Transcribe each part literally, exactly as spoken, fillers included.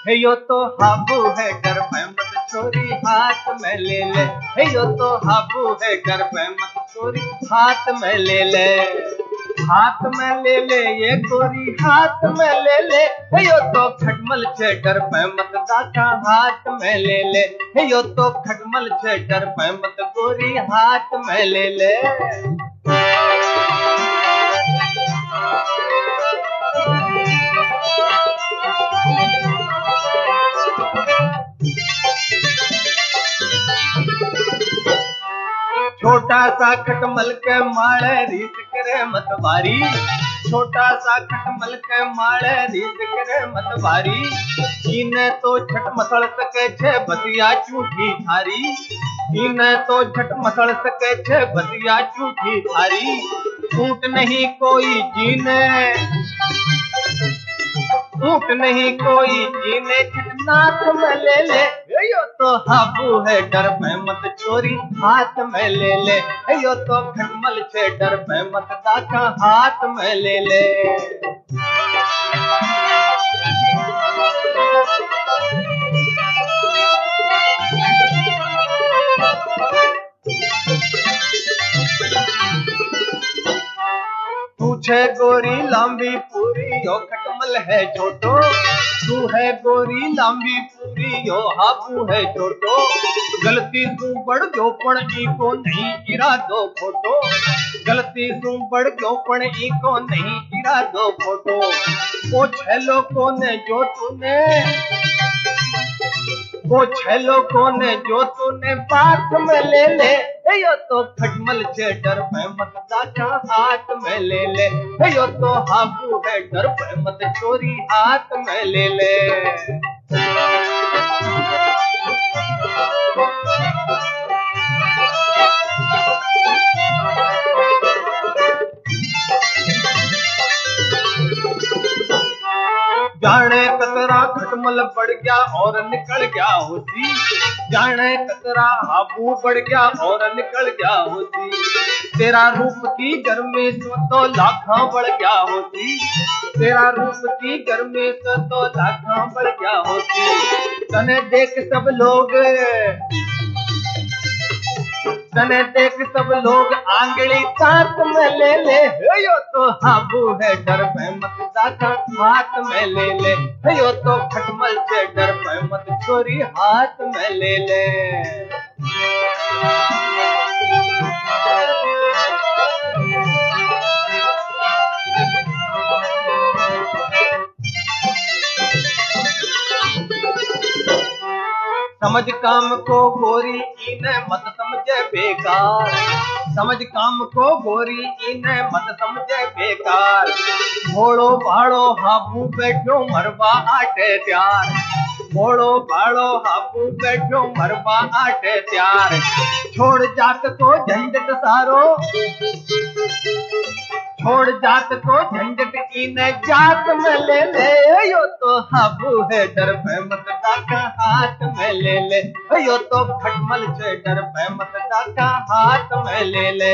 हे यो तो हाबू है डर पे मत छोरी हाथ में ले ले। हे यो तो हाबू है डर पे मत छोरी हाथ में ले ले। हाथ में ले ले ये गोरी हाथ में ले ले। हे यो तो खटमल छे डर पे मत दाका हाथ में ले ले। हे यो तो खटमल छे डर पे मत गोरी हाथ में ले ले। छोटा सा खटमल के माले रीत करे मतवारी। छोटा सा खटमल के माले रीत करे मतवारी। इने तो झट मसल सके छे बतिया झूठी थारी। इने तो झट मसल सके छे बतिया झूठी थारी। ऊंट नहीं कोई जीने ऊंट नहीं कोई जीने नाथ में ले ले। यो तो हाबू है डर पे मत छोरी हाथ में ले ले। यो तो खटमल छे डर पे मत दाका हाथ में ले ले। तू छे गोरी लांबी पूरी यो खटमल है छोटो। तू है गोरी लांबी पूरी यो हाबू है छोटो। गलती तू बढ़ गयो पण इको नहीं इरादो खोटो। गलती तू बढ़ गयो पण इको नहीं इरादो खोटो। वो छेलो कोने जो तूने वो छेलो कोने जो तूने बात में ले ले। यो तो खटमल छे डर पे मत दाका हाथ में ले ले। यो तो हाबू है डर पे मत छोरी हाथ में ले ले। जाने कतरा खटमल बढ़ गया और निकल गया होती। जाने कतरा हाबू बढ़ गया और निकल गया होती। तेरा रूप की गर्मी से तो लाखा बढ़ गया होती। तेरा रूप की गर्मी से तो लाखा बढ़ गया होती। तने देख सब लोग तने देख सब लोग आंगली ताक में ले ले। यो तो हाबू है डर पे मत दाका हाथ में ले ले। यो तो खटमल छे डर पे मत छोरी हाथ में ले ले। समझ काम को गोरी इने मत समझे बेकार। समझ काम को गोरी इने मत समझे बेकार। भोड़ो भाड़ो हाबू बैठो मरवा आटे त्यार। भोड़ो भाड़ो हाबू बैठो मरवा आटे त्यार। छोड़ जात को झंझट सारो छोड़ जात को झंझट इने जात में ले ले। यो तो हाबू है डर पे मत दाका हाथ में ले ले। यो तो खटमल छे डर पे मत दाका हाथ में ले ले।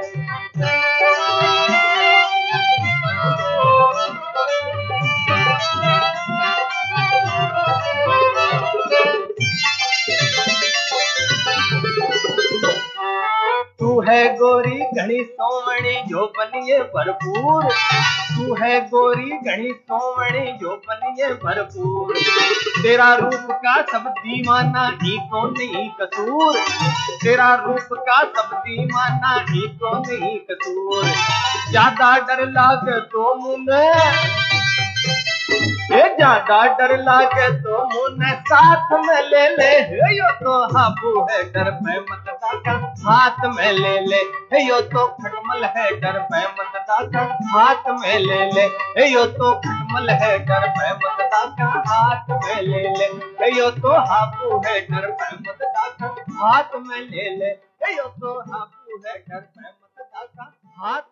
तू है गोरी घनी सोवणी जो बनिए भरपूर। तू है गोरी घनी सोवणी जो बनिए भरपूर। तेरा रूप का सब दीवाना ही को नहीं कसूर। तेरा रूप का सब दीवाना ही को नहीं कसूर। ज्यादा डर लागे तो मुने ये ज्यादा डर लागे तो मुने साथ में ले ले। यो तो हाबू है डर पे मत दाका हाथ में ले ले। यो तो खटमल है डर पे मत दाका हाथ में ले ले। यो तो खटमल है डर पे मत दाका हाथ में ले ले। यो तो हाबू है डर पे मत दाका हाथ में ले ले। यो तो हाबू है डर पे मत दाका हाथ